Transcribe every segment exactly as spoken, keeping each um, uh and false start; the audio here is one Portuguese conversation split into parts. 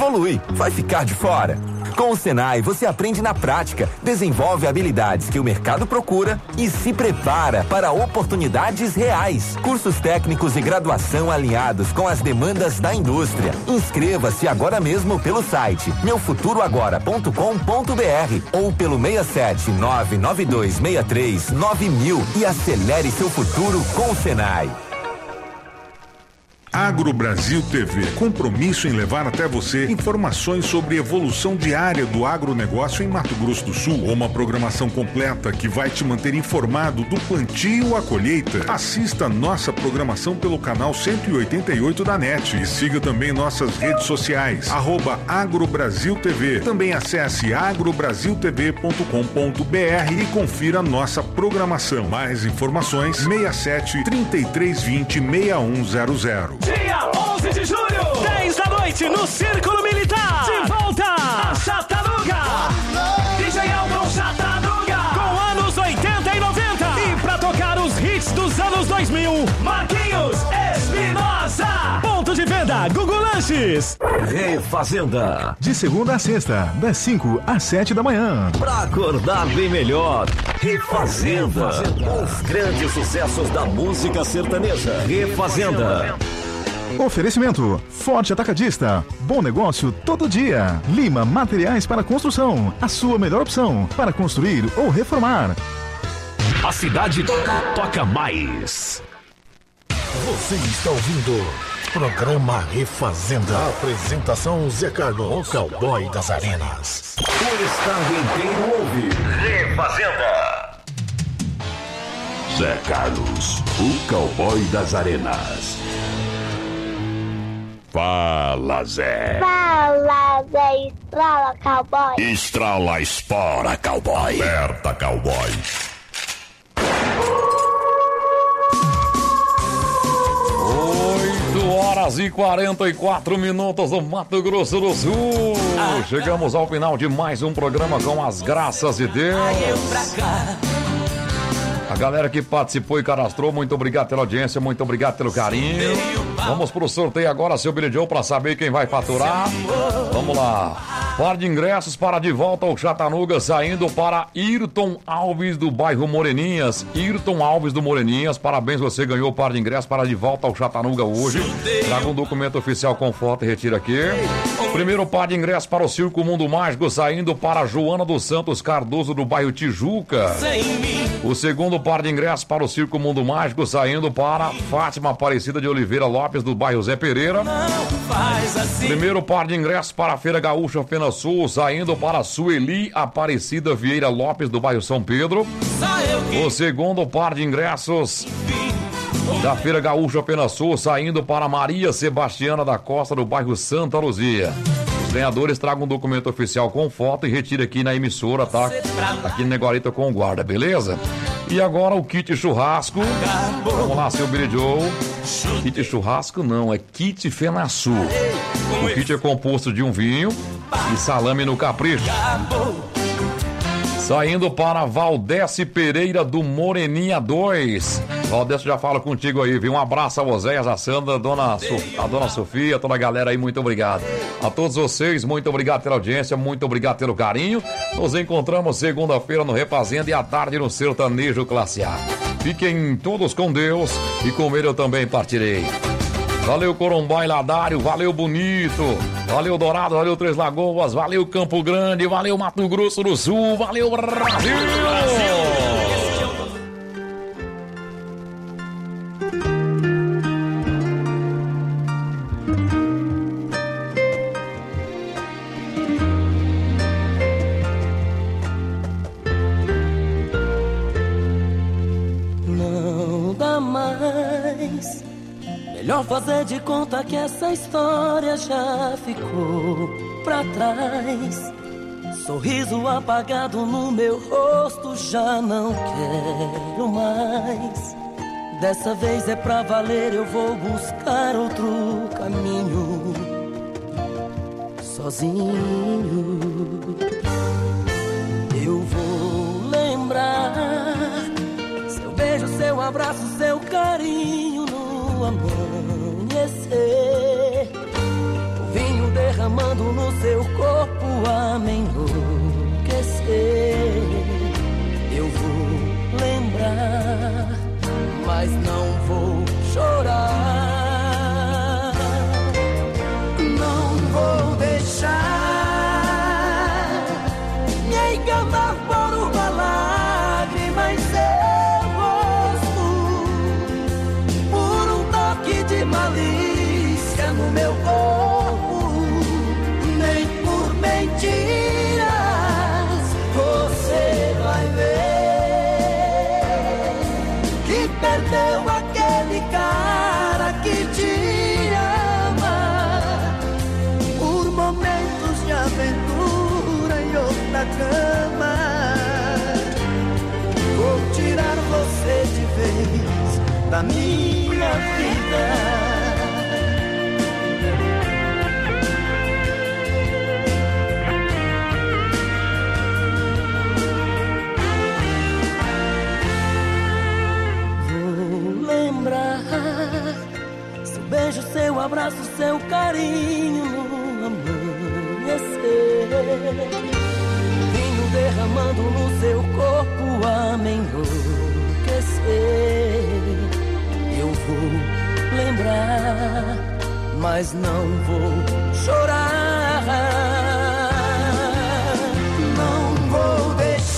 evolui. Vai ficar de fora? Com o Senai, você aprende na prática, desenvolve habilidades que o mercado procura e se prepara para oportunidades reais. Cursos técnicos e graduação alinhados com as demandas da indústria. Inscreva-se agora mesmo pelo site meu futuro agora ponto com ponto b r ou pelo seis sete nove nove dois seis três nove mil e acelere seu futuro com o Senai. Agro Brasil T V, compromisso em levar até você informações sobre evolução diária do agronegócio em Mato Grosso do Sul. Uma programação completa que vai te manter informado do plantio à colheita. Assista nossa programação pelo canal cento e oitenta e oito da NET e siga também nossas redes sociais, arroba Agro Brasil T V. Também acesse agro brasil t v ponto com ponto b r e confira nossa programação. Mais informações, seis sete, três três dois zero, seis um zero zero. Dia onze de julho, dez da noite, no Círculo Militar. De volta a Chatanuga. D J Elton Chatanuga. Com anos oitenta e noventa. E pra tocar os hits dos anos dois mil, Marquinhos Espinosa. Ponto de venda, Google Lanches. Refazenda. De segunda a sexta, das cinco às sete da manhã. Pra acordar bem melhor. Refazenda. Os grandes sucessos da música sertaneja. Refazenda. Oferecimento: Forte Atacadista. Bom negócio todo dia. Lima Materiais para Construção. A sua melhor opção para construir ou reformar. A cidade toca, toca mais. Você está ouvindo programa Refazenda. Apresentação: Zé Carlos, o cowboy das arenas. O estado inteiro ouve Refazenda. Zé Carlos, o cowboy das arenas. Fala, Zé. Fala, Zé. Estrala, cowboy. Estrala, espora, cowboy. Aperta, cowboy. oito horas e quarenta e quatro minutos no Mato Grosso do Sul. Chegamos ao final de mais um programa com as graças de Deus. A galera que participou e cadastrou, muito obrigado pela audiência, muito obrigado pelo carinho. Vamos pro sorteio agora, seu Billy Joe, pra saber quem vai faturar. Vamos lá. Par de ingressos para De Volta ao Chatanuga, saindo para Ayrton Alves do bairro Moreninhas. Ayrton Alves do Moreninhas, parabéns, você ganhou o par de ingressos para De Volta ao Chatanuga hoje. Traga um documento oficial com foto e retira aqui. Primeiro par de ingressos para o Circo Mundo Mágico, saindo para Joana dos Santos Cardoso do bairro Tijuca. O segundo par de ingressos para o Circo Mundo Mágico, saindo para Fátima Aparecida de Oliveira Lopes do bairro Zé Pereira. Primeiro par de ingressos para a Feira Gaúcha Fena Sul, saindo para Sueli Aparecida Vieira Lopes do bairro São Pedro. O segundo par de ingressos da Feira Gaúcha Pena Sul, saindo para Maria Sebastiana da Costa do bairro Santa Luzia. Os ganhadores tragam um documento oficial com foto e retire aqui na emissora, tá? Aqui no Neguarita com guarda, beleza? E agora o kit churrasco. Vamos lá, seu Billy Joe. Kit churrasco não, é kit Fenasul. O kit é composto de um vinho e salame no capricho. Saindo para Valdece Pereira do Moreninha dois. Valdece, já falo contigo aí, viu? Um abraço a Oséias, a Sandra, a dona, so, a dona Sofia, toda a galera aí, muito obrigado. A todos vocês, muito obrigado pela audiência, muito obrigado pelo carinho. Nos encontramos segunda-feira no Refazenda e à tarde no Sertanejo Classe A. Fiquem todos com Deus e com ele eu também partirei. Valeu Corumbá e Ladário, valeu Bonito, valeu Dourado, valeu Três Lagoas, valeu Campo Grande, valeu Mato Grosso do Sul, valeu Brasil! Não dá mais. Melhor fazer de conta que essa história já ficou pra trás. Sorriso apagado no meu rosto, já não quero mais. Dessa vez é pra valer, eu vou buscar outro caminho. Sozinho eu vou lembrar seu beijo, seu abraço, seu carinho no amanhecer. O vinho derramando no no seu corpo a me enlouquecer. Eu vou lembrar, mas não vou chorar. Não vou deixar me enganar por uma lágrima em seu rosto, por um toque de malícia no meu corpo, nem por mentiras você vai ver que perdeu aquele cara que te ama por momentos de aventura em outra cama. Vou tirar você de vez da minha vida. Seu beijo, seu abraço, seu carinho no amanhecer. Vinho derramando no seu corpo a me enlouquecer. Eu vou lembrar, mas não vou chorar. Não vou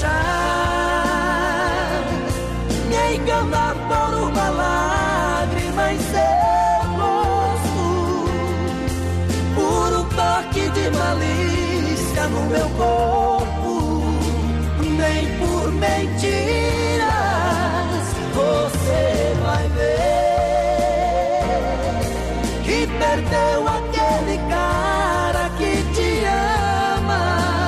deixar me enganar por uma lágrima em seu rosto, por um toque de malícia no meu corpo, nem por mentiras você vai ver que perdeu aquele cara que te ama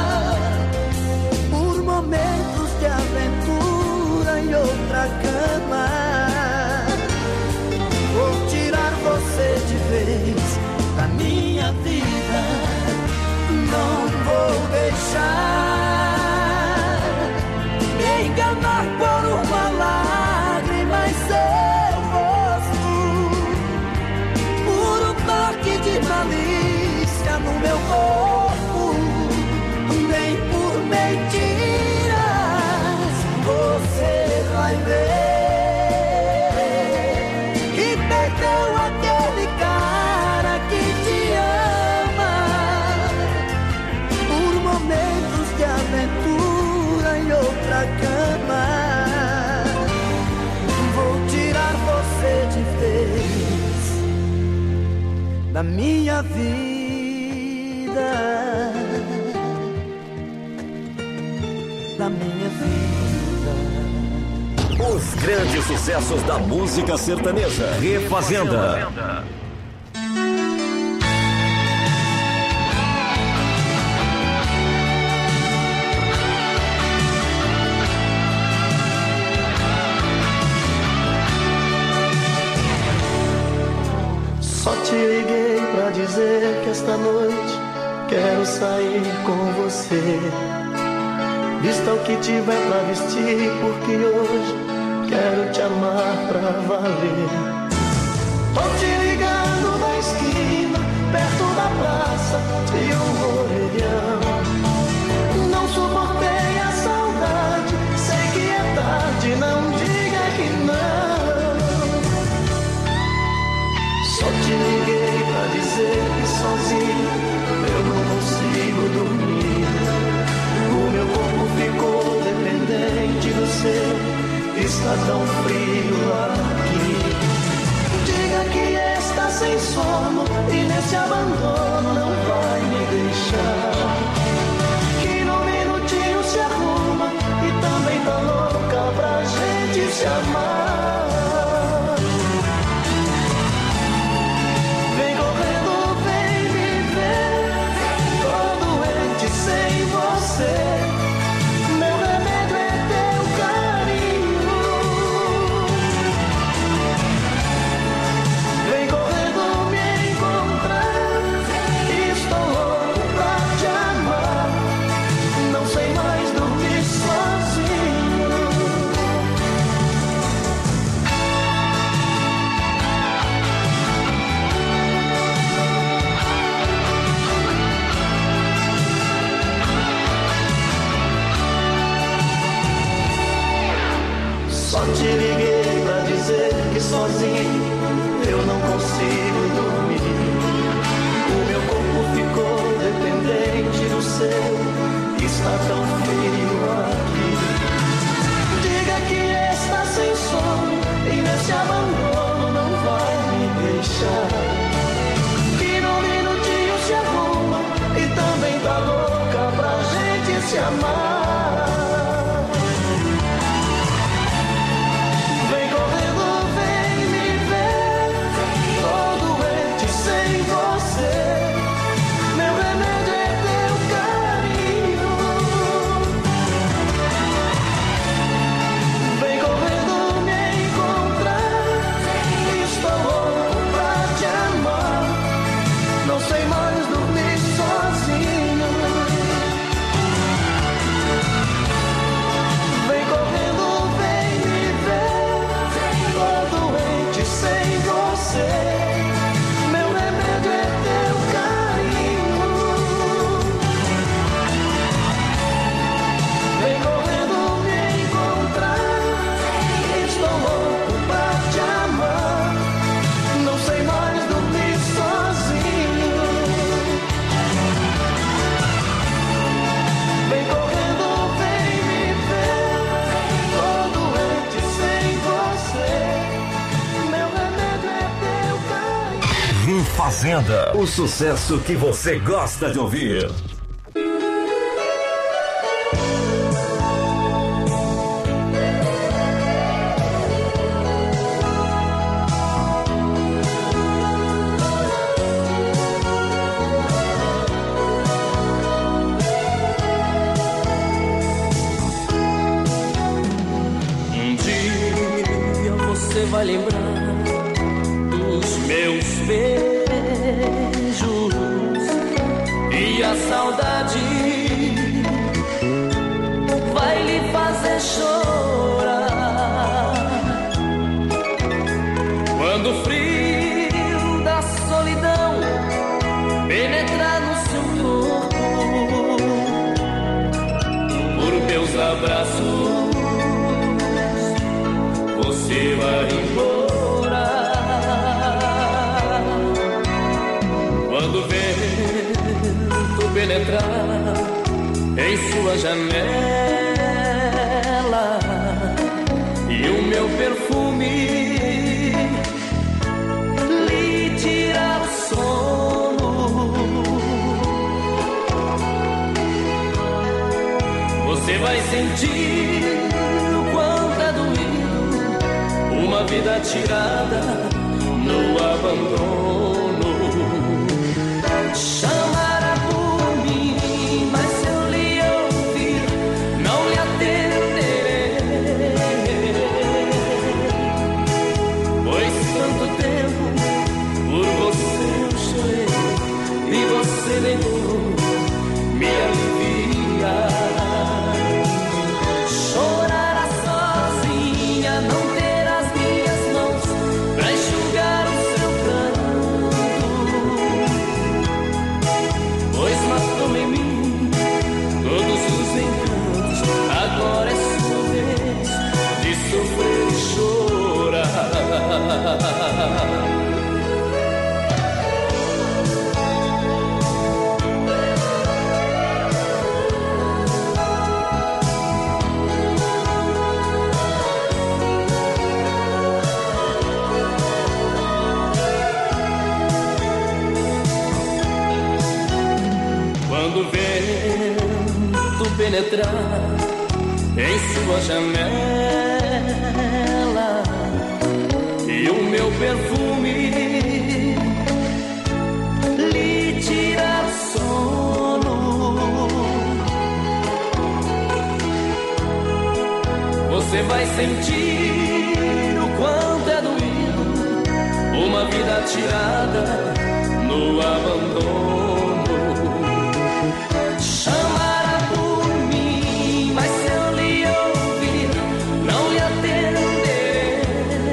por momentos de aventura em outra cama. Vou tirar você de vez da minha vida. Não vou deixar me enganar por uma lágrima em seu rosto, por um toque de malícia no meu corpo, nem por mentiras você vai ver que perdeu aquele cara que te ama por momentos de aventura em outra cama. Vou tirar você de vez da minha vida, da minha vida. Os grandes sucessos da música sertaneja. Refazenda. Só te liguei pra dizer que esta noite quero sair com você. Vista o que tiver pra vestir, porque hoje quero te amar pra valer. Tô te ligando na esquina, perto da praça, de um orelhão. Não suportei a saudade, sei que é tarde, não diga que não. Só te liguei pra dizer que sozinho eu não consigo dormir. O meu corpo ficou dependente do seu, está tão frio aqui. Diga que é Refazenda, o sucesso que você gosta de ouvir. Vai lembrar dos meus beijos e a saudade vai lhe fazer chorar. Quando o frio da solidão penetrar no seu corpo, por meus abraços você vai embora. Quando o vento penetrar em sua janela e o meu perfume lhe tirar o sono, você vai sentir o quanto é doído uma vida tirada no abandono. Chamara por mim, mas se eu lhe ouvir, não lhe atenderei. Pois tanto tempo por você eu chorei e você negou me aliviar. Chorar sozinha, não ter as minhas mãos pra enxugar o seu pranto, pois matou em mim todos os encantos. Agora é sua vez de sofrer e chorar. Quando o vento penetrar em sua janela e o meu perfume lhe tirar o sono, você vai sentir o quanto é doído uma vida tirada no abandono. Chamara por mim, mas se eu lhe ouvir, não lhe atenderei.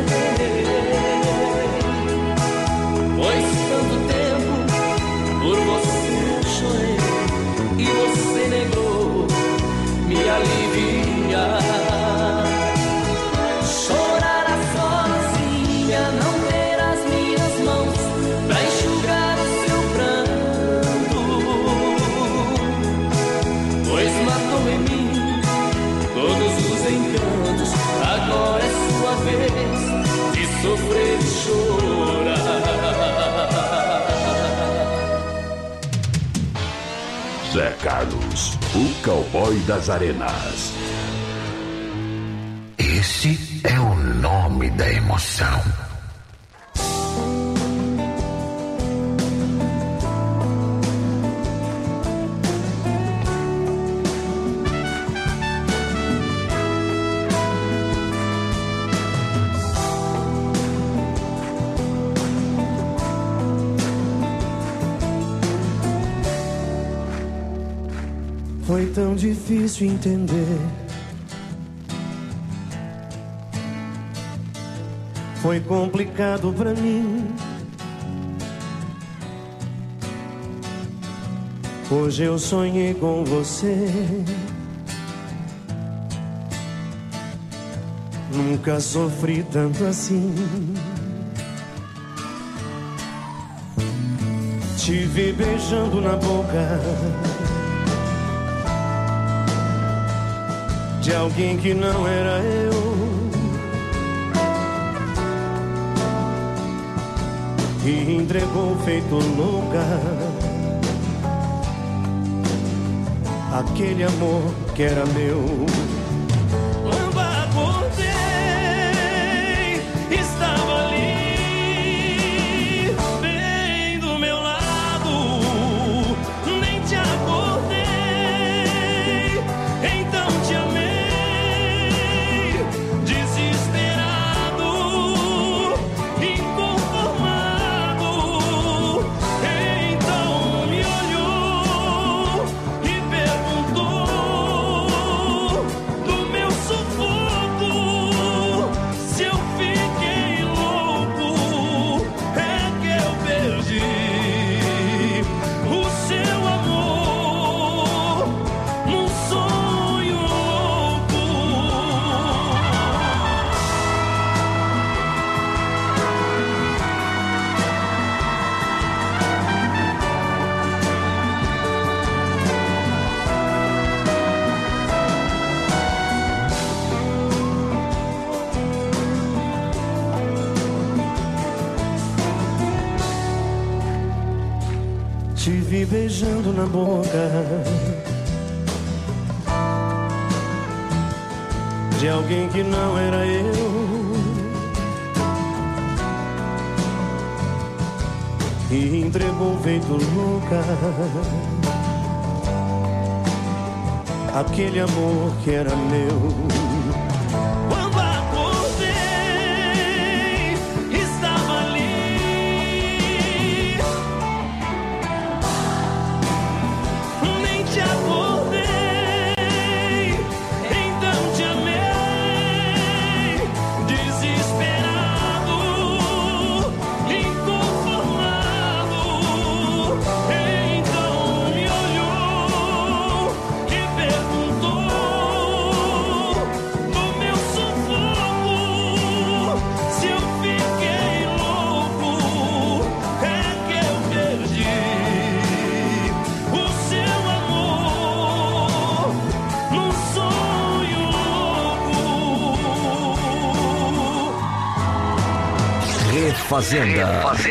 Pois tanto tempo por você eu chorei e você negou me aliviar. Chorar sozinha, não ter as minhas mãos pra enxugar o seu pranto, pois matou em mim todos os encantos. Agora é sua vez de sofrer e chorar. Zé Carlos, o cowboy das arenas. Esse é o nome da emoção. Foi tão difícil entender. Foi complicado pra mim. Hoje eu sonhei com você. Nunca sofri tanto assim. Te vi beijando na boca de alguém que não era eu. e entregou feito louca aquele amor que era meu. Quando acordei, estava ali, bem do meu lado, nem te acordei, então te amei, desesperado, inconformado, então me olhou e perguntou do meu sufoco, se eu fiquei louco, é que eu perdi o seu amor num sonho louco. Te vi beijando na boca de alguém que não era eu, e entregou feito louca aquele amor que era meu. Quando acordei, estava ali, nem te acordei, então te amei, desesperado, inconformado, então me olhou e perguntou do meu sufoco, se eu fiquei louco, é que eu perdi o seu amor num sonho louco. Refazenda.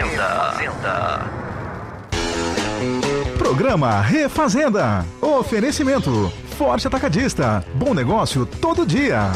Programa Refazenda. Oferecimento Forte Atacadista. Bom negócio todo dia.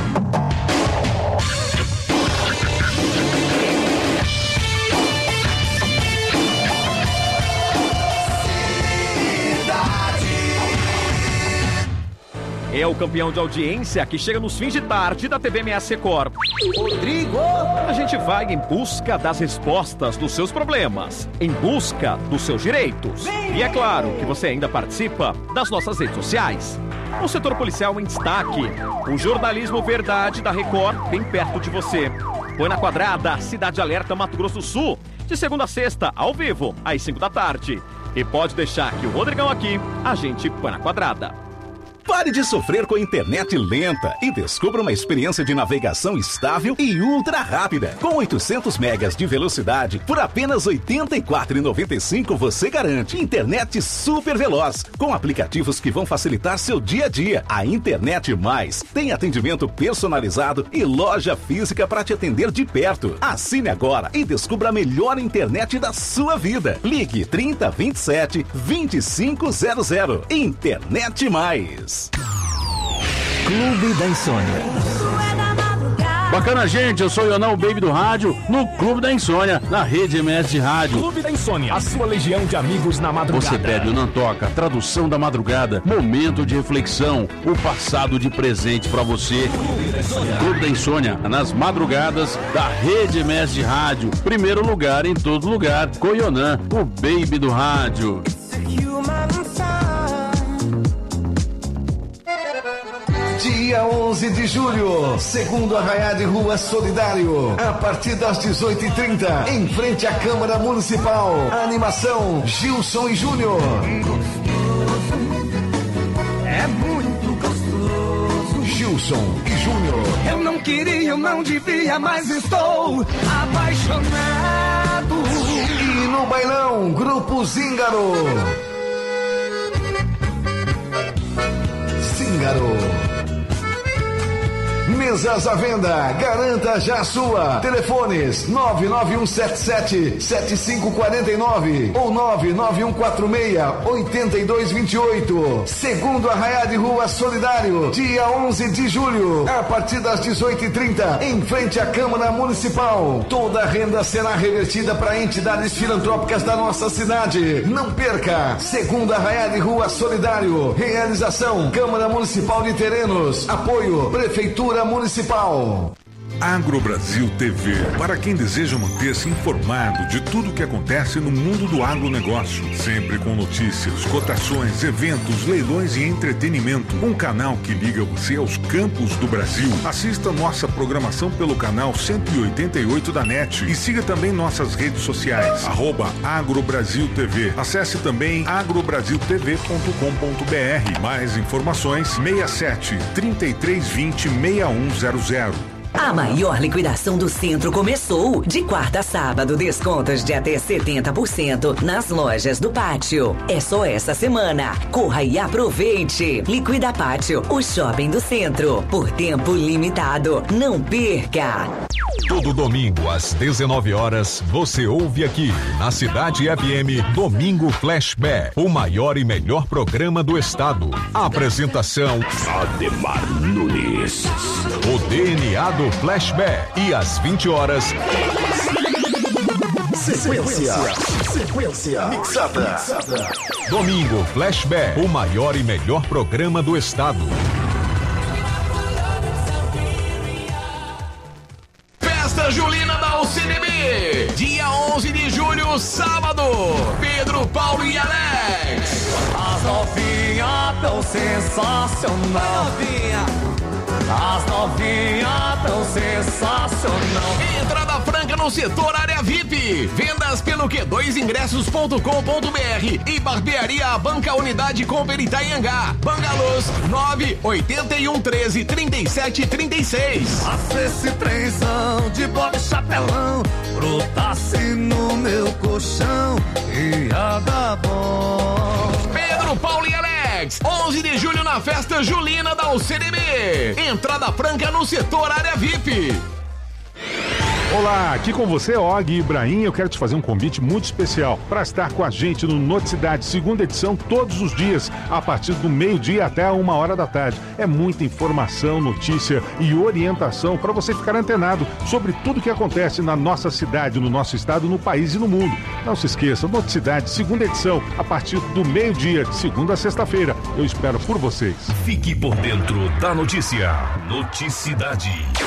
É o campeão de audiência que chega nos fins de tarde da T V M S Record. Rodrigo! A gente vai em busca das respostas dos seus problemas, em busca dos seus direitos. E é claro que você ainda participa das nossas redes sociais. O setor policial em destaque, o jornalismo verdade da Record bem perto de você. Põe na Quadrada, Cidade Alerta, Mato Grosso do Sul, de segunda a sexta, ao vivo, às cinco da tarde. E pode deixar que o Rodrigão aqui, a gente põe na Quadrada. Pare de sofrer com internet lenta e descubra uma experiência de navegação estável e ultra rápida. Com oitocentos megas de velocidade, por apenas oitenta e quatro reais e noventa e cinco centavos você garante internet super veloz, com aplicativos que vão facilitar seu dia a dia. A Internet Mais tem atendimento personalizado e loja física para te atender de perto. Assine agora e descubra a melhor internet da sua vida. Ligue trinta, vinte e sete, vinte e cinco zero zero. Internet Mais. Clube da Insônia. Bacana, gente, eu sou o Ionão, o Baby do Rádio, no Clube da Insônia, na Rede M S de Rádio. Clube da Insônia, a sua legião de amigos na madrugada. Você pede o Não Toca, tradução da madrugada, momento de reflexão, o passado de presente pra você. Clube da Insônia, nas madrugadas da Rede M S de Rádio. Primeiro lugar em todo lugar, com o Ionan, o Baby do Rádio. Dia onze de julho, segundo Arraiá de Rua Solidário, a partir das dezoito e trinta, em frente à Câmara Municipal. A animação Gilson e Júnior. É muito gostoso. Gilson e Júnior. Eu não queria, eu não devia, mas estou apaixonado. E no bailão, Grupo Zíngaro. Zíngaro. Mesas à venda, garanta já a sua. Telefones nove nove um sete sete sete cinco quatro nove ou nove nove um quatro seis oito dois dois oito. Segundo Arraiá de Rua Solidário, dia onze de julho, a partir das dezoito e trinta, em frente à Câmara Municipal. Toda a renda será revertida para entidades filantrópicas da nossa cidade. Não perca! Segundo Arraiá de Rua Solidário, realização Câmara Municipal de Terrenos, apoio Prefeitura Municipal. Agrobrasil T V, para quem deseja manter-se informado de tudo o que acontece no mundo do agronegócio, sempre com notícias, cotações, eventos, leilões e entretenimento. Um canal que liga você aos campos do Brasil. Assista nossa programação pelo canal cento e oitenta e oito da NET e siga também nossas redes sociais, arroba Agrobrasil T V. Acesse também agrobrasil t v ponto com ponto b r. Mais informações, seis sete, três três dois zero, seis um zero zero. A maior liquidação do centro começou. De quarta a sábado, descontos de até setenta por cento nas lojas do Pátio. É só essa semana. Corra e aproveite. Liquida Pátio, o shopping do centro. Por tempo limitado. Não perca. Todo domingo às dezenove horas, você ouve aqui na Cidade F M Domingo Flashback, o maior e melhor programa do estado. Apresentação Ademar Nunes. O D N A do Flashback e às vinte horas. Sequência. Sequência. Mixada. Mixada. Domingo Flashback, o maior e melhor programa do estado. Festa Julina da U C D B, dia onze de julho, sábado. Pedro, Paulo e Alex. As novinhas tão sensacional. As novinhas tão sensacional. Entrada franca no setor área V I P. Vendas pelo Q dois ingressos ponto com ponto b r e Barbearia Banca Unidade Cooper Itaiangá. Bangalôs nove oito um treze trinta e sete trinta e seis. Faça esse trenzão de bola e chapelão, brotasse no meu colchão e ia dar bom. Pedro, Paulo e Alex, onze de julho na festa julina da U C D B. Entrada franca no setor área V I P. Olá, aqui com você, Og Ibrahim. Eu quero te fazer um convite muito especial para estar com a gente no Noticidade, segunda edição, todos os dias, a partir do meio-dia até a uma hora da tarde. É muita informação, notícia e orientação para você ficar antenado sobre tudo que acontece na nossa cidade, no nosso estado, no país e no mundo. Não se esqueça, Noticidade, segunda edição, a partir do meio-dia, de segunda a sexta-feira. Eu espero por vocês. Fique por dentro da notícia. Noticidade.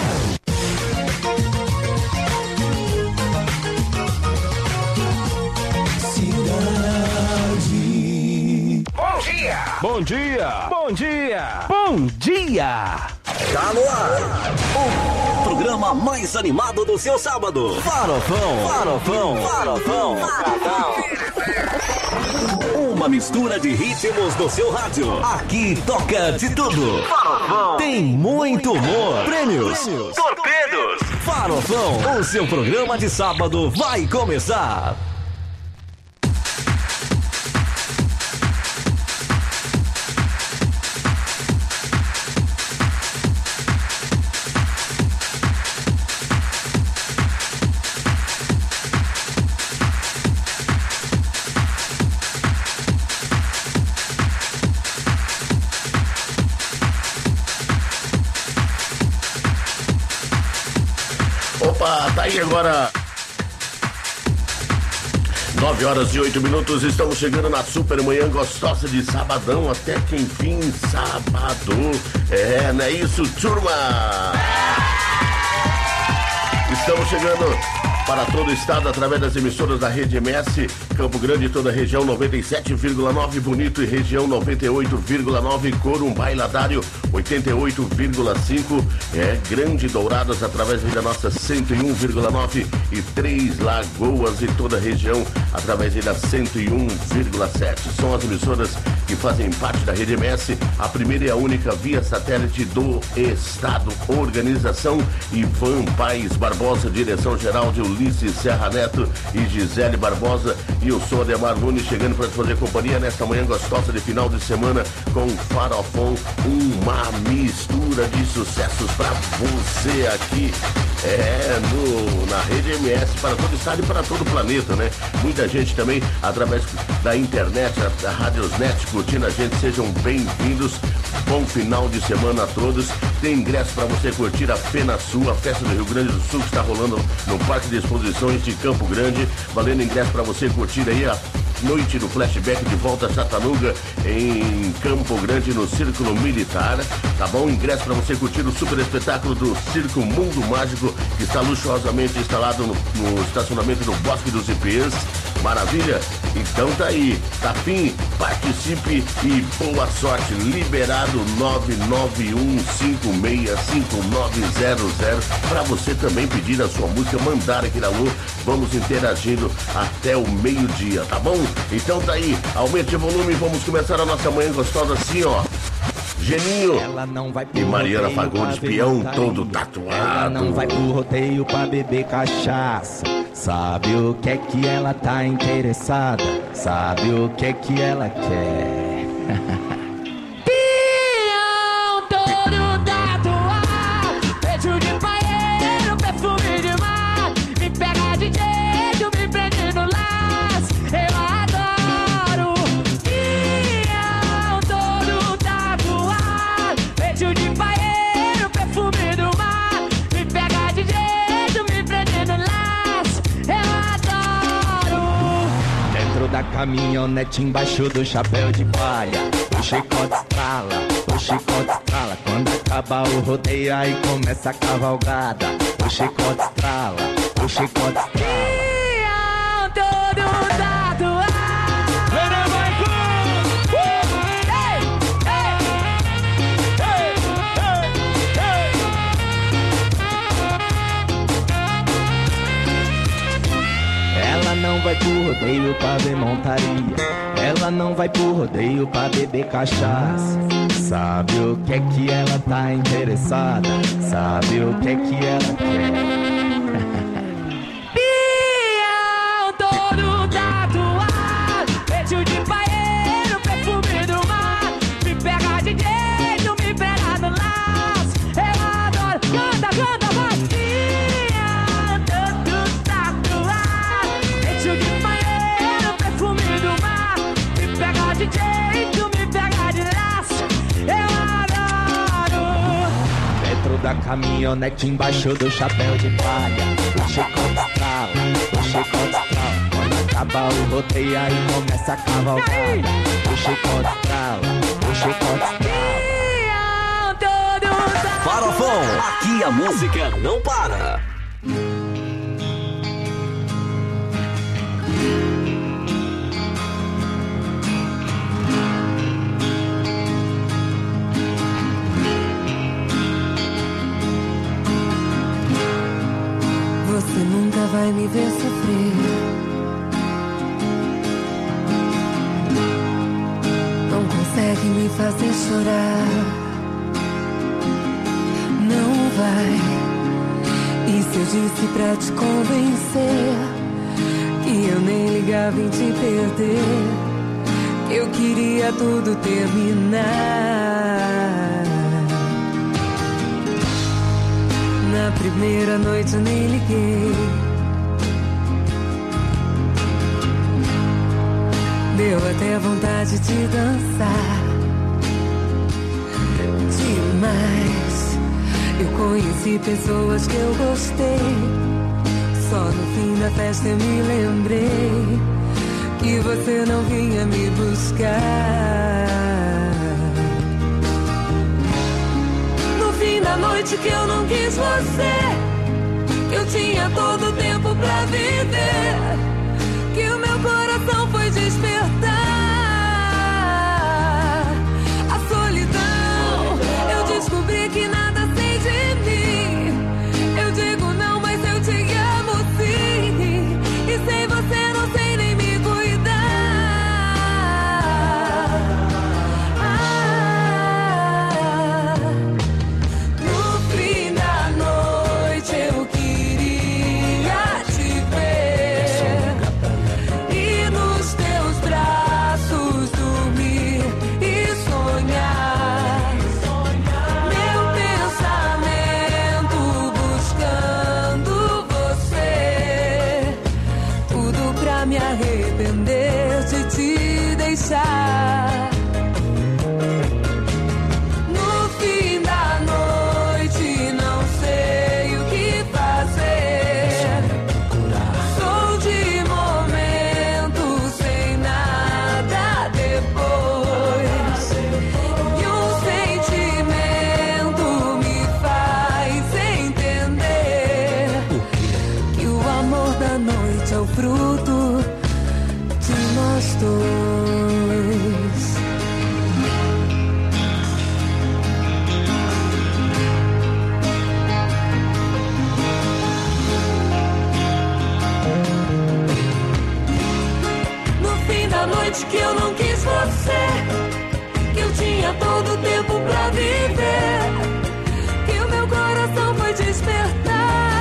Bom dia! Bom dia! Bom dia! Bom dia! Tá no ar! O programa mais animado do seu sábado. Farofão! Farofão! Farofão! Farofão! Uma mistura de ritmos do seu rádio. Aqui toca de tudo. Farofão! Tem muito humor. Prêmios. Prêmios. Torpedos. Farofão! O seu programa de sábado vai começar. Tá aí agora nove horas e oito minutos, estamos chegando na super manhã gostosa de sabadão, até que enfim, sábado. É, não é isso, turma? Estamos chegando para todo o estado através das emissoras da Rede M S, Campo Grande, toda a região noventa e sete vírgula nove, Bonito e região noventa e oito vírgula nove, Corumbá e Ladário oitenta e oito vírgula cinco, é, Grande Dourados através da nossa cento e um vírgula nove e Três Lagoas e toda a região através da cento e um vírgula sete. São as emissoras que fazem parte da Rede M S, a primeira e a única via satélite do estado. Organização Ivan Paes Barbosa, direção-geral de Ulisses Serra Neto e Gisele Barbosa. E eu sou Ademar Nunes, chegando para te fazer companhia nesta manhã gostosa de final de semana com Farofão, uma mistura de sucessos para você aqui é, no, na Rede M S para todo o estado e para todo o planeta, né? Muita gente também através da internet, da Radiosnet, curtindo a gente. Sejam bem-vindos. Bom final de semana a todos. Tem ingresso para você curtir a Fena Sul, a festa do Rio Grande do Sul, que está rolando no Parque de Exposições de Campo Grande. Valendo ingresso para você curtir aí a noite do flashback de volta a Chatanuga em Campo Grande, no Círculo Militar, tá bom? Ingresso para você curtir o super espetáculo do Circo Mundo Mágico, que está luxuosamente instalado no, no estacionamento do Bosque dos Ipês. Maravilha? Então tá aí, Tapim, participe e boa sorte. Liberado nove nove um cinco seis cinco nove zero zero para você também pedir a sua música, mandar aquele alô. Vamos interagindo até o meio-dia, tá bom? Então tá aí, aumente o volume e vamos começar a nossa manhã gostosa assim, ó. Geninho ela não vai e Mariana Fagundes, peão todo tatuado. Ela não vai pro rodeio pra beber cachaça. Sabe o que é que ela tá interessada? Sabe o que é que ela quer? Peão todo tatuado, peito de paeiro, perfume de mar. Me pega de jeito, me prende no laço. Eu adoro. Peão todo tatuado, peito de paeiro, perfume do mar. Me pega de jeito, me prende no laço. Eu adoro. Dentro da caminhonete, embaixo do chapéu de palha, o chicote estrala, o chicote estrala. Quando acaba o rodeio, aí começa a cavalgada. O chicote estrala, o chicote estrala. Peão todo tatuado. Vem, vai, com. Ei, ei, ei, ei. Ela não vai pro rodeio pra ver montaria. Ela não vai pro rodeio pra beber cachaça. Sabe o que é que ela tá interessada? Sabe o que é que ela quer? Peão todo tatuado, peito de paeiro, perfume do mar. Me pega de jeito, me pega no laço. Eu adoro. Canta, canta, vai. Peão todo tatuado, peito de paeiro, perfume do mar. Me pega de jeito, me pega de laço. Eu adoro. Dentro da caminhonete, embaixo do chapéu de palha, o chicote estrala, o chicote estrala. Quando acaba o rodeio, aí começa a cavalgada. O chicote estrala, o chicote estrala. Peão todo tatuado. Farofão, aqui a música não para. Você nunca vai me ver sofrer. Não consegue me fazer chorar. Não vai. E se eu disse pra te convencer que eu nem ligava em te perder, eu queria tudo terminar. Na primeira noite eu nem liguei. Deu até vontade de dançar. Demais. Eu conheci pessoas que eu gostei. Só no fim da festa eu me lembrei que você não vinha me buscar. No fim da noite que eu não quis você, que eu tinha todo o tempo pra viver, que o meu coração foi despertar. A solidão, eu descobri que nada sei de mim. Eu digo não, mas eu te amo sim. E sem você não sei nem me cuidar. todo tempo pra viver, que o meu coração foi despertar.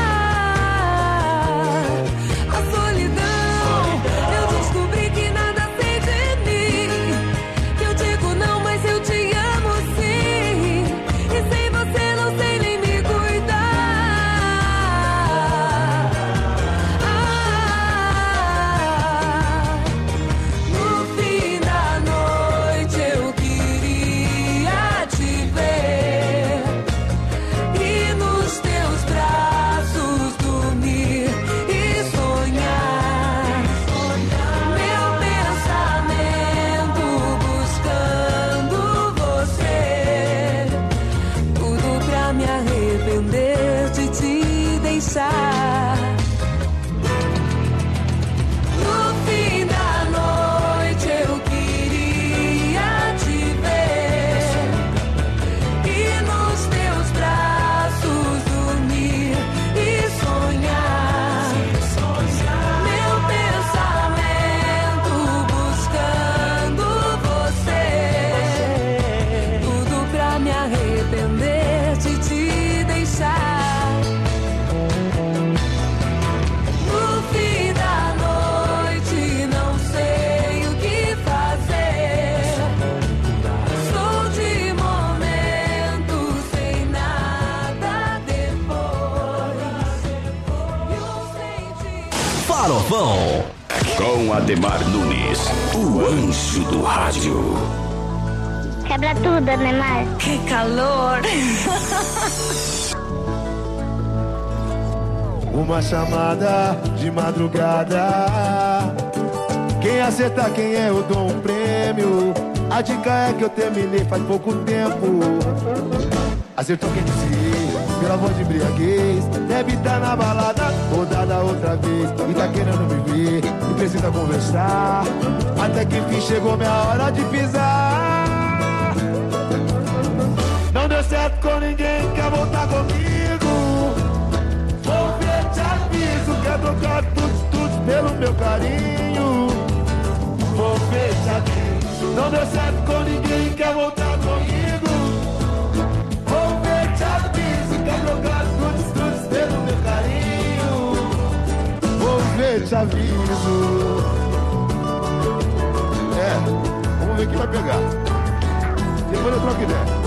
A solidão, eu descobri que nada sei de mim, que eu digo não, mas eu te amo sim, e sem você não sei nem me cuidar. Ah, no fim da noite eu queria te ver e nos teus braços dormir e sonhar. Meu pensamento buscando você, tudo pra me arrepender de te deixar. No fim da noite eu queria te ver e nos teus braços dormir e sonhar. Meu pensamento buscando você, tudo pra me arrepender de te deixar. No fim da noite não sei o que fazer, sou de momento sem nada depois. Eu senti. Farofão. Com Ademar Nunes, o anjo do rádio. Quebra tudo, Ademar. Que calor! Uma chamada de madrugada. Quem acertar quem é, eu dou um prêmio. A dica é que eu terminei faz pouco tempo. Acertou quem disse, pela voz de embriaguez. Deve estar na balada, rodada outra vez. E tá querendo me ver, e precisa conversar. Até que enfim chegou minha hora de pisar. Não deu certo com ninguém, quer voltar comigo. Vou ver, te aviso, quer trocar tudo, tudo pelo meu carinho. Vou ver, te aviso, não deu certo com ninguém, quer voltar comigo. Vou ver, te aviso, quer trocar tudo, tudo pelo meu carinho. Vou ver, te aviso. É, vamos ver quem vai pegar. Depois eu troco ideia.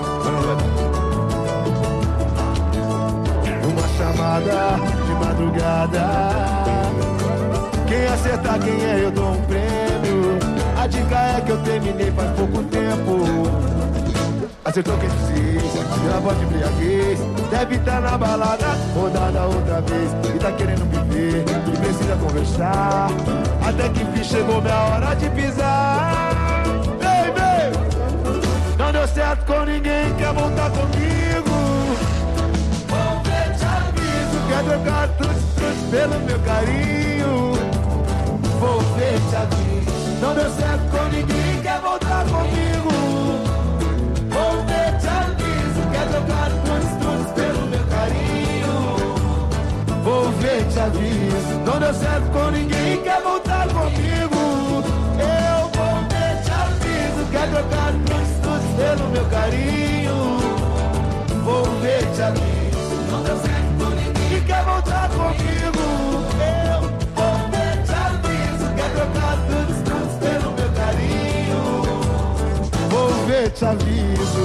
Uma chamada de madrugada. Quem acertar quem é, eu dou um prêmio. A dica é que eu terminei faz pouco tempo. Acertou quem disse, pela voz de embriaguez. Deve estar na balada, rodada outra vez. E tá querendo me ver, e precisa conversar. Até que enfim chegou minha hora de pisar. Baby! Não deu certo com ninguém, quer voltar comigo. Vou ver, te aviso, quer trocar tudo, tudo pelo meu carinho. Vou ver, te aviso, não deu certo com ninguém, quer voltar comigo. Vou ver, te aviso, quer trocar tudo, tudo pelo meu carinho. Vou ver, te aviso, não deu certo com ninguém, quer voltar comigo. Eu vou ver, te aviso, quer trocar tudo pelo meu carinho. Vou ver, te aviso, não deu certo com ninguém, e quer voltar comigo. Eu vou ver, te aviso, quer trocar tudo, tudo pelo meu carinho. Vou ver, te aviso.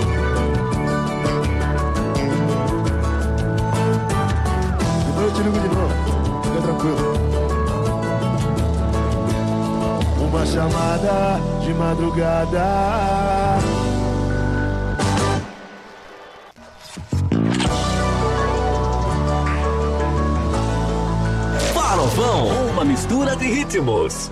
Depois eu te ligo de novo, fica tranquilo. Uma chamada de madrugada. Farofão, uma mistura de ritmos.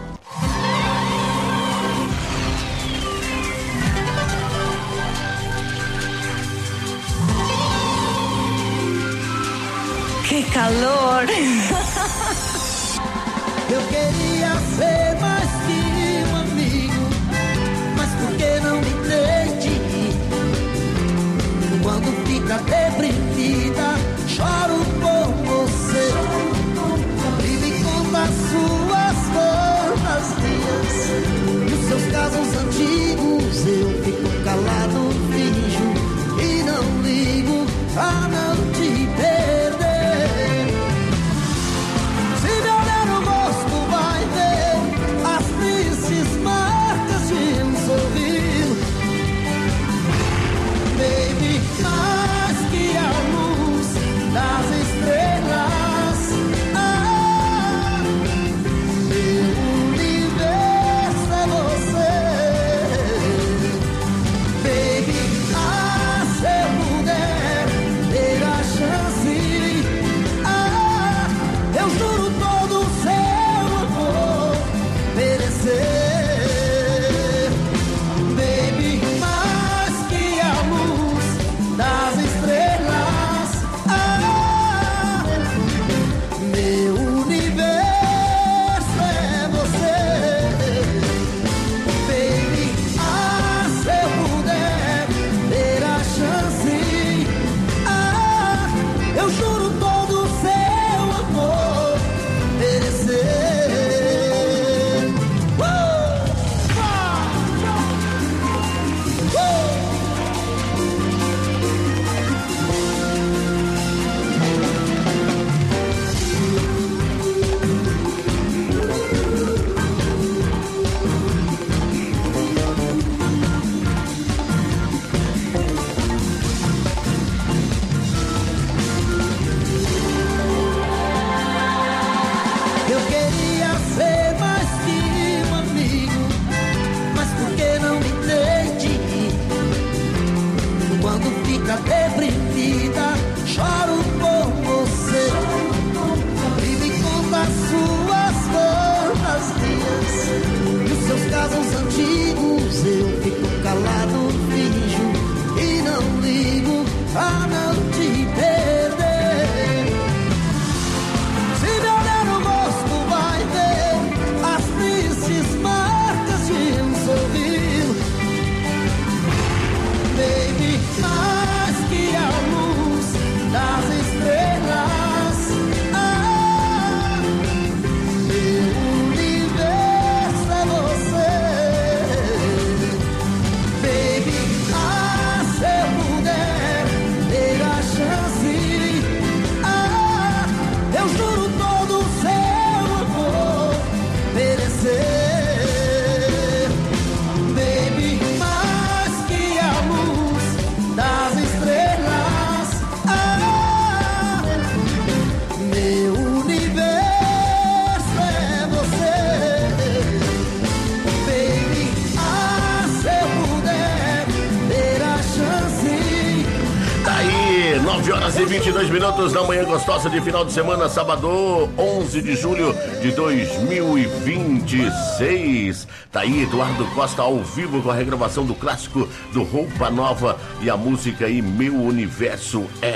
Que calor! Eu queria ser mais que um amigo, mas por que não me deixe ir? Quando fica deprimida, choro por você. E me conta as suas fantasias e os seus casos antigos. Eu fico calado baby, mais que a luz das estrelas. Ah, meu universo é você. Baby, ah, se eu puder ter a chance, ah, eu juro todo o seu amor merecer. Deprimida, choro por você. E me conta as suas fantasias e os seus casos antigos. Eu fico calado, finjo e não ligo a não te perder. Se me olhar no rosto vai ver as tristes marcas de um sorriso. Baby, mais que a luz das estrelas, ah, meu universo é você. Baby, ah, se eu puder ter a chance, ah, eu juro todo o seu amor merecer. Baby, mais que a luz das estrelas, ah, meu universo é você. Baby, ah, se eu puder ter a chance. Tá aí, nove horas e vinte e dois minutos da manhã gostosa de final de semana, sábado, onze de julho de dois mil e vinte e seis. Tá aí Eduardo Costa ao vivo com a regravação do clássico do Roupa Nova e a música aí Meu Universo é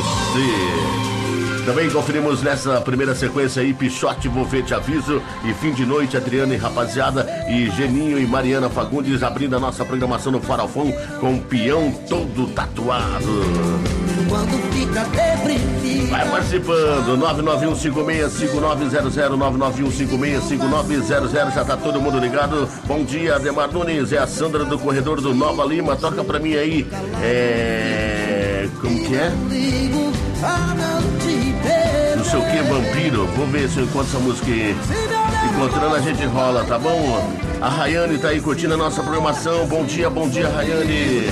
Você. Também conferimos nessa primeira sequência aí Pichote, Vou Ver Te Aviso e Fim de Noite, Adriana e Rapaziada e Geninho e Mariana Fagundes abrindo a nossa programação no Farofão com o peão todo tatuado. Quando fica deprimida, vai participando, nove nove um cinco seis cinco nove zero zero, nove nove um cinco seis cinco nove zero zero, já tá todo mundo ligado. Bom dia, Ademar Nunes, é a Sandra do Corredor do Nova Lima, toca pra mim aí, é... como que é? Não sei o que, Vampiro, vou ver se eu encontro essa música aí. Encontrando a gente rola, tá bom? A Rayane tá aí curtindo a nossa programação, bom dia, bom dia, Rayane.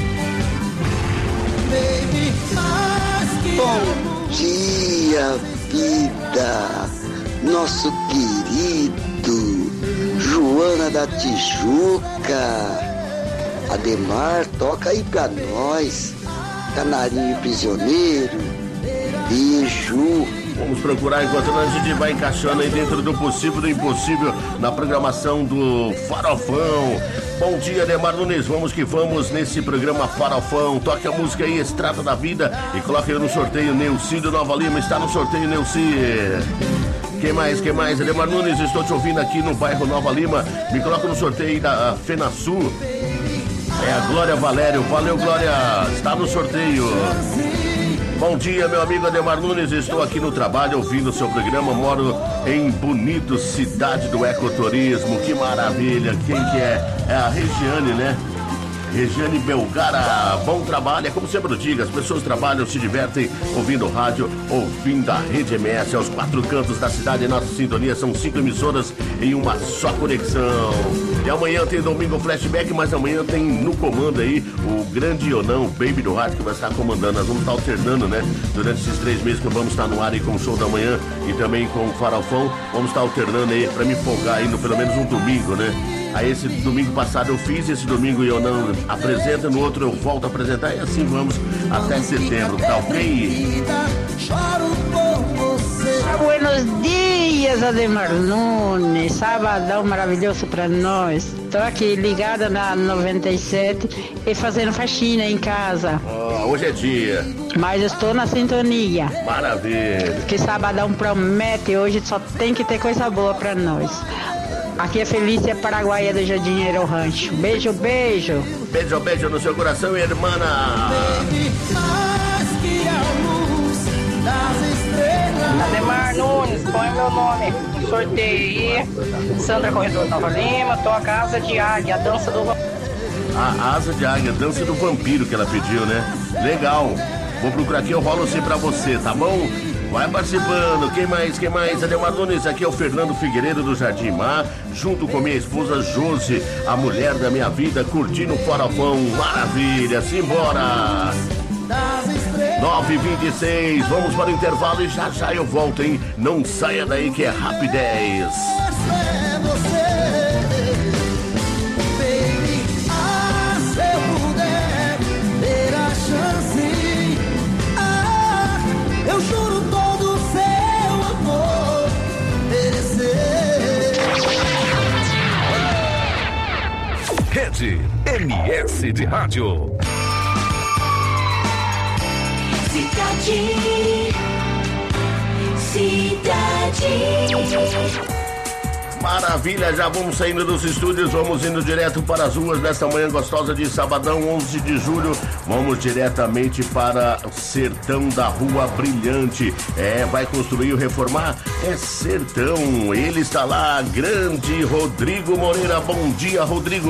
Bom dia, vida, nosso querido Joana da Tijuca. Ademar, toca aí pra nós, Canarinho Prisioneiro, beijo. Vamos procurar encontrando, a gente vai encaixando aí dentro do possível, do impossível, na programação do Farofão. Bom dia, Ademar Nunes, vamos que vamos nesse programa Farofão. Toque a música aí, Estrada da Vida, e coloque aí no sorteio. Neuci do Nova Lima está no sorteio, Neuci. Quem mais, quem mais? Ademar Nunes, estou te ouvindo aqui no bairro Nova Lima. Me coloca no sorteio da FenaSul. É a Glória Valério. Valeu, Glória, está no sorteio. Bom dia, meu amigo Ademar Nunes, estou aqui no trabalho ouvindo o seu programa, moro em Bonito, cidade do ecoturismo, que maravilha. Quem que é? É a Regiane, né? Regiane Belgara, bom trabalho. É como sempre eu digo, as pessoas trabalham, se divertem ouvindo rádio, ouvindo a Rede M S aos quatro cantos da cidade. Nossa sintonia são cinco emissoras em uma só conexão. E amanhã tem Domingo Flashback, mas amanhã tem no comando aí o grande Ionão, o Baby do Rádio, que vai estar comandando. Nós vamos estar alternando, né? Durante esses três meses que vamos estar no ar aí com o show da manhã e também com o Farofão, vamos estar alternando aí pra me folgar aí no pelo menos um domingo, né? Aí esse domingo passado eu fiz, esse domingo eu não apresento, no outro eu volto a apresentar e assim vamos até setembro, tá ok? Buenos dias, Ademar Nunes. Sabadão maravilhoso pra nós. Tô aqui ligada na noventa e sete e fazendo faxina em casa. Oh, hoje é dia. Mas estou na sintonia. Maravilha. Que sabadão promete, hoje só tem que ter coisa boa pra nós. Aqui é Felícia Paraguaia do Jardim Aero Rancho. Beijo, beijo. Beijo, beijo no seu coração, irmã. Ademar Nunes, põe meu nome no sorteio aí. Sandra Corredor Nova Lima, tô a Casa de Águia, a dança do vampiro. A Asa de Águia, dança do vampiro que ela pediu, né? Legal. Vou procurar aqui, eu rolo assim pra você, tá bom? Vai participando, quem mais, quem mais? Ademar Nunes, aqui é o Fernando Figueiredo do Jardim Mar, junto com minha esposa Josi, a mulher da minha vida, curtindo o Farofão. Maravilha, simbora! nove e vinte e seis, vamos para o intervalo e já já eu volto, hein? Não saia daí que é rapidez. Eu juro todo o seu amor merecer. Rede M S de Rádio. Cidade, cidade. Maravilha, já vamos saindo dos estúdios, vamos indo direto para as ruas desta manhã gostosa de sabadão, onze de julho. Vamos diretamente para Sertão da Rua Brilhante. É, vai construir ou reformar? É Sertão. Ele está lá, grande Rodrigo Moreira. Bom dia, Rodrigo.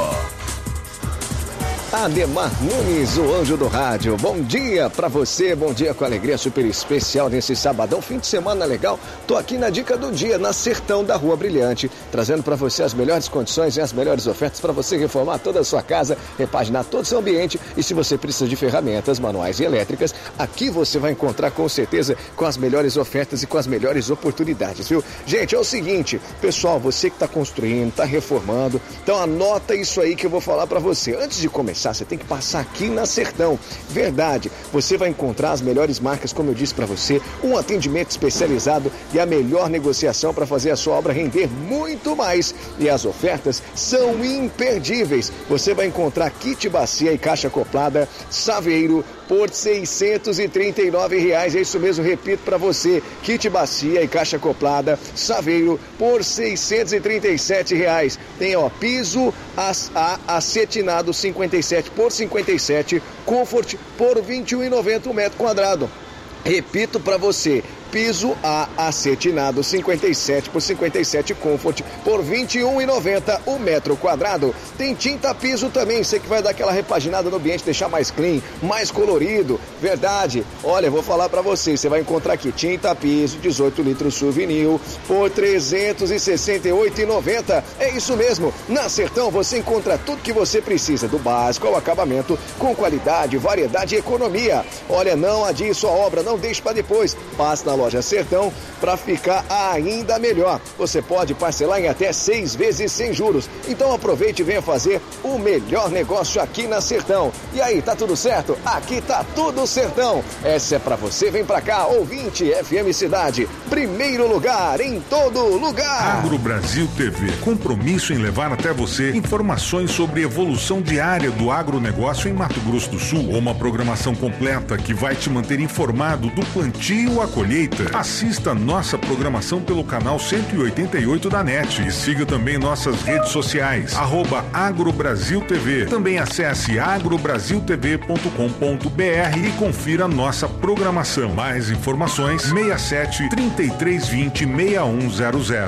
Ademar Nunes, o anjo do rádio. Bom dia pra você, bom dia com alegria super especial nesse sabadão, fim de semana legal. Tô aqui na dica do dia, na Sertão da Rua Brilhante, trazendo pra você as melhores condições e as melhores ofertas pra você reformar toda a sua casa, repaginar todo o seu ambiente. E se você precisa de ferramentas manuais e elétricas, aqui você vai encontrar com certeza com as melhores ofertas e com as melhores oportunidades, viu? Gente, é o seguinte, pessoal, você que tá construindo, tá reformando, então anota isso aí que eu vou falar pra você. Antes de começar, você tem que passar aqui na Sertão. Verdade, você vai encontrar as melhores marcas, como eu disse para você, um atendimento especializado e a melhor negociação para fazer a sua obra render muito mais. E as ofertas são imperdíveis. Você vai encontrar kit bacia e caixa acoplada Saveiro por seiscentos e trinta e nove reais. É isso mesmo, repito para você, kit bacia e caixa acoplada Saveiro por seiscentos e trinta e sete reais. Tem ó, piso as, a, acetinado cinquenta e sete por cinquenta e sete, Comfort por vinte e um reais e noventa centavos o metro quadrado. Repito para você, piso A acetinado cinquenta e sete por cinquenta e sete Comfort por vinte e um reais e noventa centavos o metro quadrado. Tem tinta piso também, você que vai dar aquela repaginada no ambiente, deixar mais clean, mais colorido. Verdade, olha, eu vou falar pra você, você vai encontrar aqui tinta piso dezoito litros Souvenir por trezentos e sessenta e oito reais e noventa centavos. É isso mesmo, na Sertão você encontra tudo que você precisa, do básico ao acabamento, com qualidade, variedade e economia. Olha, não adie sua obra, não deixe para depois, passe na loja Sertão para ficar ainda melhor. Você pode parcelar em até seis vezes sem juros. Então aproveite e venha fazer o melhor negócio aqui na Sertão. E aí, tá tudo certo? Aqui tá tudo Sertão. Essa é pra você, vem pra cá, ouvinte F M Cidade. Primeiro lugar em todo lugar. Agro Brasil T V, compromisso em levar até você informações sobre evolução diária do agronegócio em Mato Grosso do Sul. Uma programação completa que vai te manter informado do plantio à colheita. Assista nossa programação pelo canal cento e oitenta e oito da N E T e siga também nossas redes sociais, arroba AgroBrasil T V. Também acesse agrobrasil t v ponto com ponto b r e confira nossa programação. Mais informações, seis sete, três três dois zero, seis um zero zero.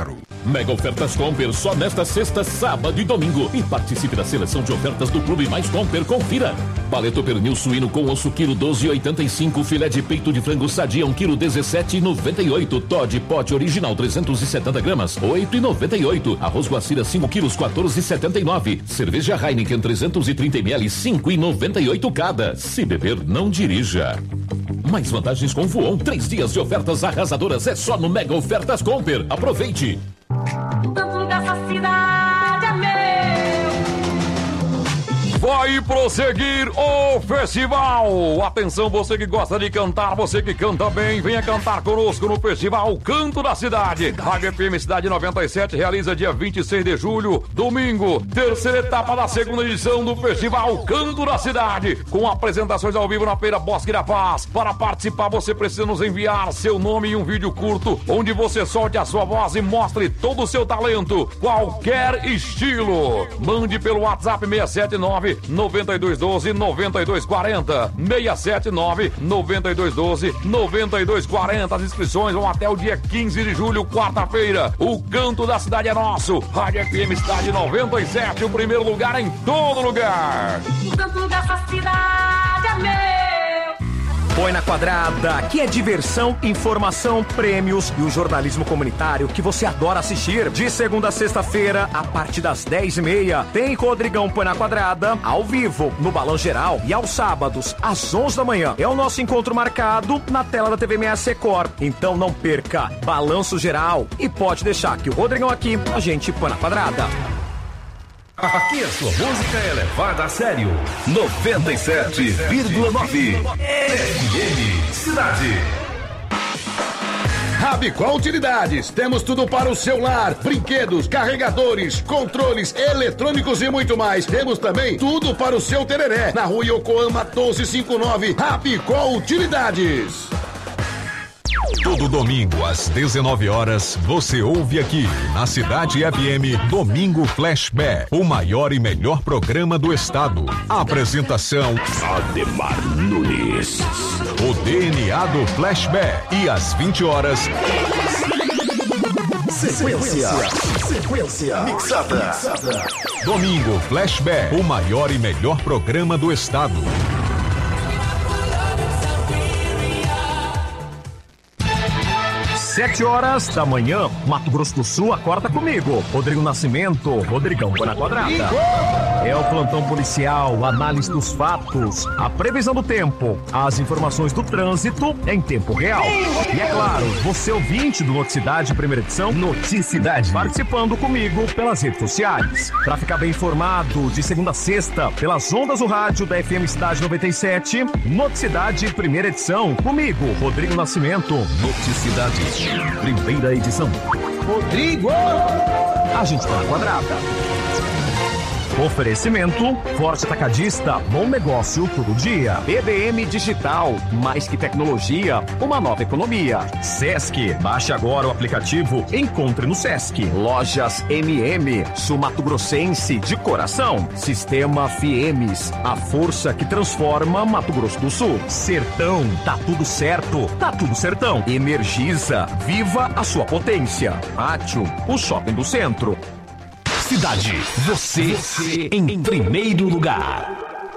Mega Ofertas Comper só nesta sexta, sábado e domingo. E participe da seleção de ofertas do Clube Mais Comper. Confira. Paleto pernil suíno com osso quilo doze e oitenta e cinco. Filé de peito de frango sadia um quilo dezessete e noventa e oito. Todd pote original trezentos e setenta gramas oito e noventa e oito. Arroz Guacira cinco quilos quatorze e setenta e nove. Cerveja Heineken trezentos e trinta mililitros cinco e noventa e oito cada. Se beber, não dirija. Mais vantagens com Voon. Três dias de ofertas arrasadoras é só no Mega Ofertas Comper. Aproveite. Tanto dessa cidade é meu. Vai prosseguir o festival. Atenção, você que gosta de cantar, você que canta bem, venha cantar conosco no Festival Canto da Cidade. Rádio F M Cidade noventa e sete realiza dia vinte e seis de julho, domingo, terceira etapa da segunda edição do Festival Canto da Cidade, com apresentações ao vivo na Feira Bosque da Paz. Para participar, você precisa nos enviar seu nome e um vídeo curto, onde você solte a sua voz e mostre todo o seu talento, qualquer estilo. Mande pelo WhatsApp seis sete nove nove dois um dois nove dois quatro zero, seis sete nove nove dois um dois nove dois quatro zero. As inscrições vão até o dia quinze de julho, quarta-feira. O Canto da Cidade é nosso. Rádio F M Cidade noventa e sete, o primeiro lugar em todo lugar. O canto dessa cidade é meu. Põe na Quadrada, que é diversão, informação, prêmios e o jornalismo comunitário que você adora assistir. De segunda a sexta-feira, a partir das dez e meia, tem Rodrigão Põe na Quadrada, ao vivo, no Balão Geral, e aos sábados, às onze da manhã. É o nosso encontro marcado na tela da T V M S Record. Então não perca, Balanço Geral. E pode deixar que o Rodrigão aqui, a gente põe na Quadrada. Aqui a sua música é levada a sério. noventa e sete vírgula nove F M Cidade. Rabicó Utilidades. Temos tudo para o seu lar: brinquedos, carregadores, controles, eletrônicos e muito mais. Temos também tudo para o seu tereré. Na rua Yokohama doze cinquenta e nove. Rabicó Utilidades. Todo domingo às dezenove horas, você ouve aqui na Cidade F M Domingo Flashback, o maior e melhor programa do estado. A apresentação Ademar Nunes. O D N A do Flashback e às vinte horas Sequência. Sequência. Mixada. Mixada. Domingo Flashback, o maior e melhor programa do estado. Sete horas da manhã, Mato Grosso do Sul, acorda comigo. Rodrigo Nascimento, Rodrigão Põe na Quadrada. É o plantão policial, análise dos fatos, a previsão do tempo, as informações do trânsito em tempo real. E é claro, você ouvinte do Noticidade, primeira edição, Noticidade, participando comigo pelas redes sociais. Para ficar bem informado, de segunda a sexta, pelas ondas do rádio da F M Cidade noventa e sete, Noticidade, primeira edição, comigo, Rodrigo Nascimento. Noticidade, primeira edição. Rodrigo! A gente tá na Quadrada. Oferecimento, Forte Atacadista, bom negócio todo dia. B B M Digital, mais que tecnologia, uma nova economia. Sesc, baixe agora o aplicativo, encontre no Sesc. Lojas M M, Sul Mato Grossense de coração. Sistema Fiemes, a força que transforma Mato Grosso do Sul. Sertão, tá tudo certo, tá tudo sertão. Energisa, viva a sua potência. Pátio, o shopping do centro. Cidade, você, você em primeiro lugar.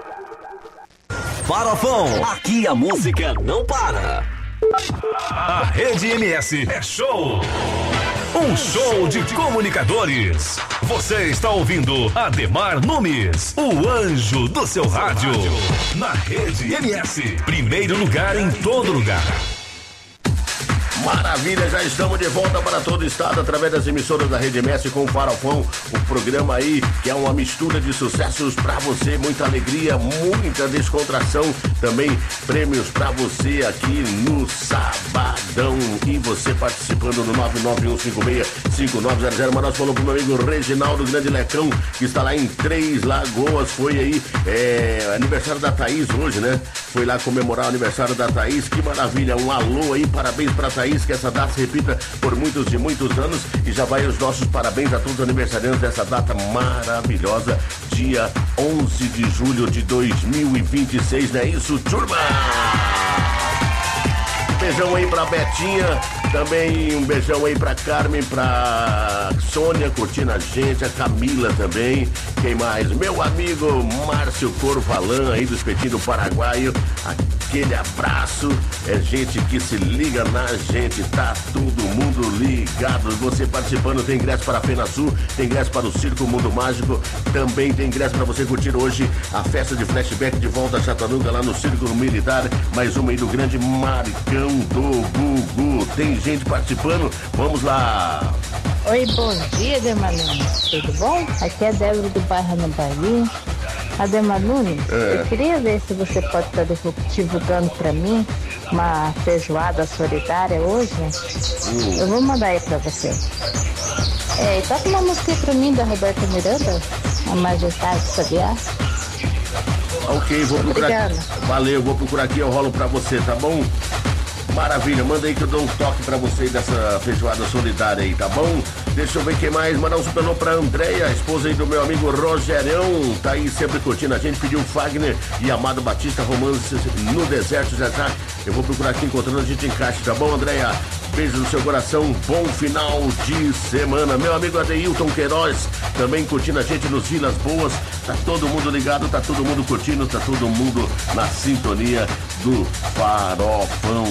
Farofão, aqui a música não para. A Rede M S é show. Um show de comunicadores. Você está ouvindo Ademar Nunes, o anjo do seu rádio. Na Rede M S, primeiro lugar em todo lugar. Maravilha, já estamos de volta para todo o estado através das emissoras da Rede M S com o Farofão, o programa aí que é uma mistura de sucessos para você, muita alegria, muita descontração, também prêmios para você aqui no sabadão e você participando no nove nove um cinco seis cinco nove zero zero. Mas nós falamos pro meu amigo Reginaldo Grande Lecão, que está lá em Três Lagoas, foi aí é, aniversário da Thaís hoje, né? Foi lá comemorar o aniversário da Thaís, que maravilha, um alô aí, parabéns para Thaís, que essa data se repita por muitos e muitos anos, e já vai os nossos parabéns a todos os aniversariantes dessa data maravilhosa, dia onze de julho de dois mil e vinte e seis, não é isso, turma? Beijão aí pra Betinha, também um beijão aí pra Carmen, pra Sônia curtindo a gente, a Camila também. Quem mais? Meu amigo Márcio Corvalan aí do Espetinho do Paraguaio. Aquele abraço. É gente que se liga na gente, tá todo mundo ligado. Você participando, tem ingresso para a Fena Sul, tem ingresso para o Circo Mundo Mágico, também tem ingresso para você curtir hoje a festa de flashback de volta a Chatanuga lá no Círculo Militar. Mais uma aí do grande Marcão do Gugu. Tem gente participando, vamos lá. Oi, bom dia, Ademar Nunes. Tudo bom? Aqui é a Débora do bairro no Bahia. Ademar Nunes, É. eu queria ver se você pode estar divulgando para mim uma feijoada solidária hoje. Hum. Eu vou mandar aí para você. É, e toca uma música aí pra mim da Roberta Miranda, A Majestade Sabiá. Ok, vou procurar. Obrigada. Valeu, vou procurar aqui, eu rolo pra você, tá bom? Maravilha, manda aí que eu dou um toque pra você dessa feijoada solidária aí, tá bom? Deixa eu ver quem mais, mandar um super alô pra Andréia, esposa aí do meu amigo Rogerão, tá aí sempre curtindo a gente, pediu Fagner e Amado Batista, Romance no Deserto, já já, eu vou procurar aqui encontrando a gente encaixe, tá bom, Andréia? Beijo no seu coração, bom final de semana. Meu amigo Adeilton Queiroz, também curtindo a gente nos Vilas Boas. Tá todo mundo ligado, tá todo mundo curtindo, tá todo mundo na sintonia do Farofão.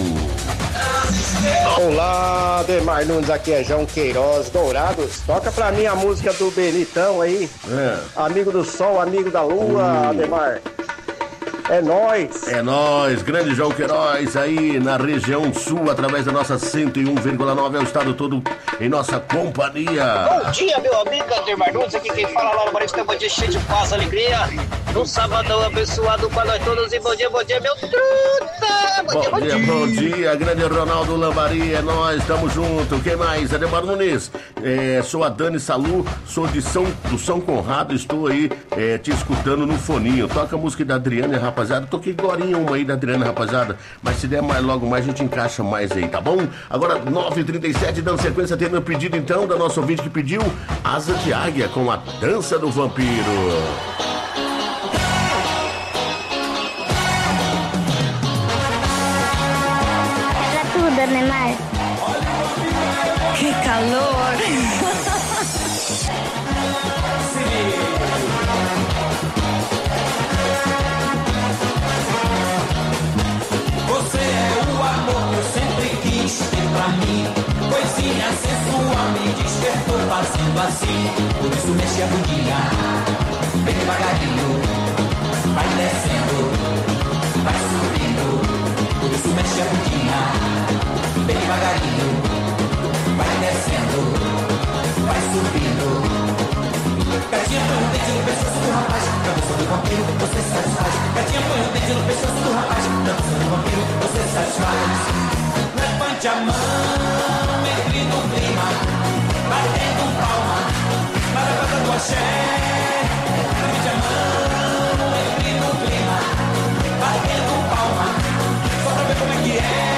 Olá, Ademar Nunes, aqui é João Queiroz, Dourados. Toca pra mim a música do Benitão aí. É. Amigo do Sol, amigo da Lua, Hum. Ademar. É nóis. É nóis, grande João Queiroz aí na região sul, através da nossa cento e um vírgula nove, é o estado todo em nossa companhia. Bom dia, meu amigo Ademar Nunes, aqui quem fala lá no Marinho, tem um bom dia cheio de paz, alegria. Num sabadão abençoado pra nós todos e bom dia, bom dia, meu truta. Bom, dia, Bom dia, bom dia, grande Ronaldo Lambari, é nóis, tamo junto. Quem mais? Ademar Nunes, é, sou a Dani Salu, sou de São, do São Conrado, estou aí é, te escutando no foninho. Toca a música da Adriana, rapaziada. Toquei agora uma aí da Adriana, rapaziada. Mas se der mais logo mais, a gente encaixa mais aí, tá bom? Agora, nove e trinta e sete, dando sequência, tendo o pedido então da nossa ouvinte que pediu Asa de Águia com a Dança do Vampiro. Tudo, Neymar. Que calor! Você é o amor que eu sempre quis ter pra mim. Coisinha sensual me despertou fazendo assim. Por isso mexe a bundinha, bem devagarinho. Vai descendo, vai subindo. Por isso mexe a bundinha, bem devagarinho. Vai descendo, vai subindo. Gatinha põe o dente no pescoço do rapaz, na dança do vampiro você satisfaz. Gatinha põe o dente no pescoço do rapaz, na dança do vampiro você satisfaz. Levante a mão, entre no clima, batendo palma, para a banda do axé. Levante a mão, entre no clima, batendo palma, só pra ver como é que é.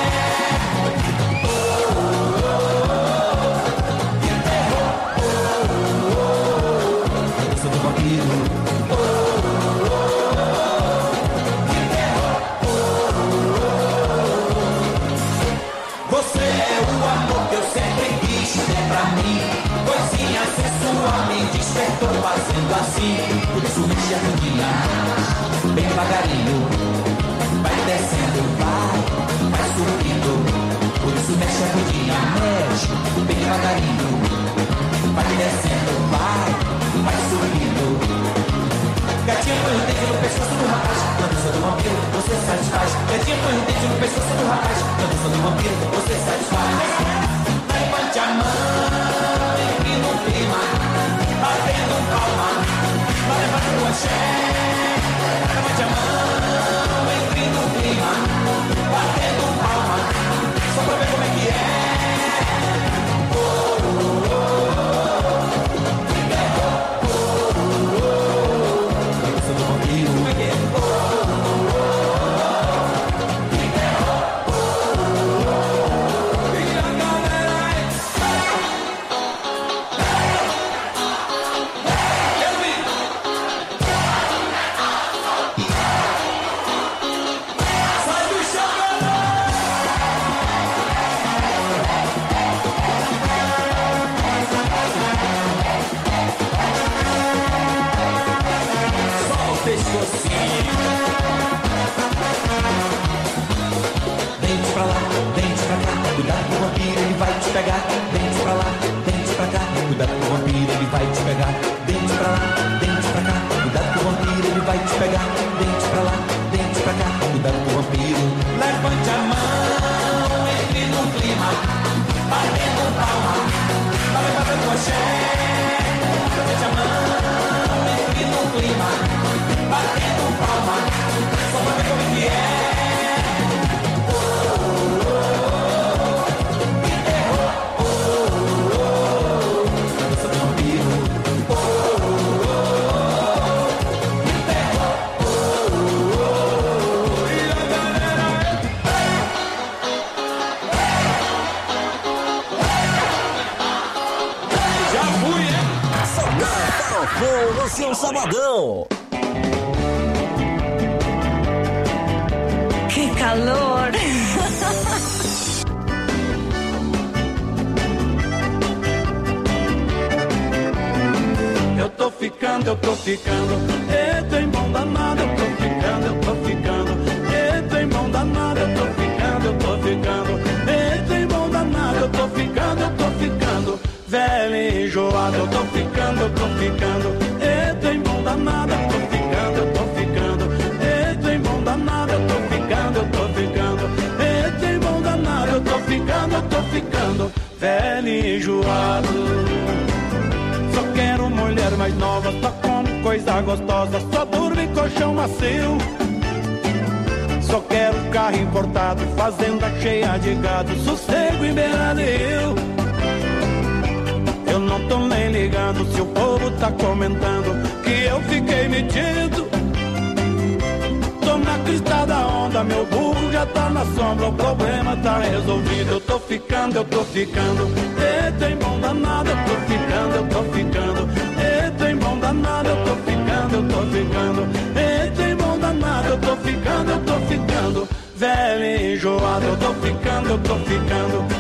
Você é o amor que eu sempre quis ter pra mim. Coisinha sensual me despertou fazendo assim. Por isso mexe a bundinha, bem devagarinho. Vai descendo, vai, vai subindo. Por isso mexe a bundinha, mexe, bem devagarinho. Vai descendo, vai, vai subindo. Gatinha põe o dente no pescoço do rapaz, na dança do vampiro você satisfaz. Gatinha põe o dente no pescoço do rapaz, na dança do vampiro você satisfaz. Levante a mão, entre no clima, batendo palma, vai levar pro axé. Levante a mão, entre no clima, batendo palma, só pra ver como é que é. pegar. Dente pra lá, dente pra cá, cuidado que o vampiro ele vai te pegar. Dente pra lá, dente pra cá, cuidado que o vampiro ele vai te pegar. Dente pra lá, dente pra cá, cuidado que o vampiro. Levante a mão, entre no clima, batendo palma, vai levar pra tua chefe. Levante a mão, entre no clima, batendo palma, só pra ver como que é. No seu sabadão. Que calor. Eu tô ficando, eu tô ficando. E tem mão danada, eu tô ficando, eu tô ficando. E tem mão danada, eu tô ficando, eu tô ficando. E tem mão danada, eu tô ficando, eu tô ficando. Velho e enjoado, eu tô ficando, eu tô ficando. E tem mão danada, eu tô ficando, eu tô ficando. E tem mão danada, eu tô ficando, eu tô ficando. E tem mão danada, eu tô ficando, eu tô ficando. Velho e enjoado. Só quero mulher mais nova, só como coisa gostosa, só durmo em colchão macio. Só quero carro importado, fazenda cheia de gado, sossego em beira-rio. Eu não tô nem ligando se o povo tá comentando que eu fiquei metido. Tô na crista da onda, meu burro já tá na sombra, o problema tá resolvido. Eu tô ficando, eu tô ficando. E tem mão danada, eu tô ficando, eu tô ficando. E tem mão danada, eu tô ficando, eu tô ficando. E tem mão danada, eu tô ficando, eu tô ficando. Velho e enjoado, eu tô ficando, eu tô ficando.